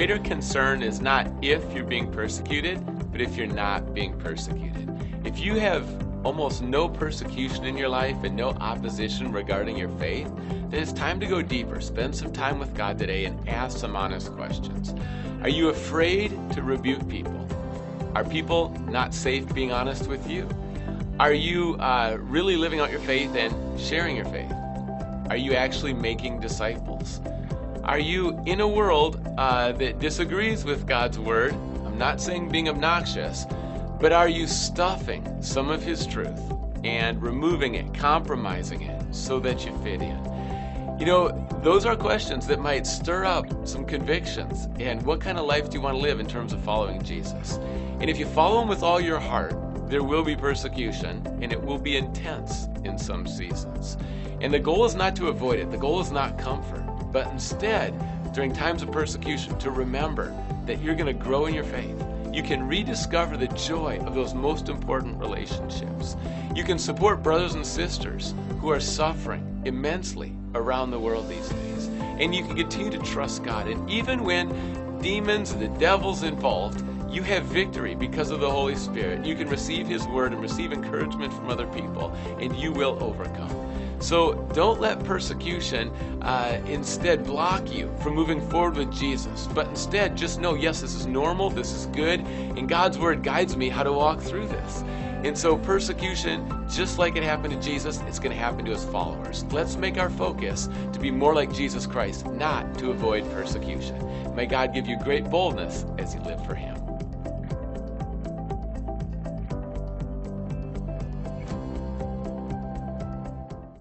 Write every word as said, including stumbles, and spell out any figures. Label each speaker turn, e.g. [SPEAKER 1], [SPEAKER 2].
[SPEAKER 1] greater concern is not if you're being persecuted, but if you're not being persecuted. If you have almost no persecution in your life and no opposition regarding your faith, then it's time to go deeper. Spend some time with God today and ask some honest questions. Are you afraid to rebuke people? Are people not safe being honest with you? Are you uh, really living out your faith and sharing your faith? Are you actually making disciples? Are you in a world uh, that disagrees with God's word? I'm not saying being obnoxious, but are you stuffing some of his truth and removing it, compromising it so that you fit in? You know, those are questions that might stir up some convictions. And what kind of life do you want to live in terms of following Jesus? And if you follow him with all your heart, there will be persecution, and it will be intense in some seasons. And the goal is not to avoid it. The goal is not comfort, but instead, during times of persecution, to remember that you're going to grow in your faith. You can rediscover the joy of those most important relationships. You can support brothers and sisters who are suffering immensely around the world these days. And you can continue to trust God. And even when demons and the devil's involved, you have victory because of the Holy Spirit. You can receive his word and receive encouragement from other people, and you will overcome. So don't let persecution uh, instead block you from moving forward with Jesus. But instead, just know, yes, this is normal, this is good, and God's word guides me how to walk through this. And so persecution, just like it happened to Jesus, it's going to happen to his followers. Let's make our focus to be more like Jesus Christ, not to avoid persecution. May God give you great boldness as you live for him.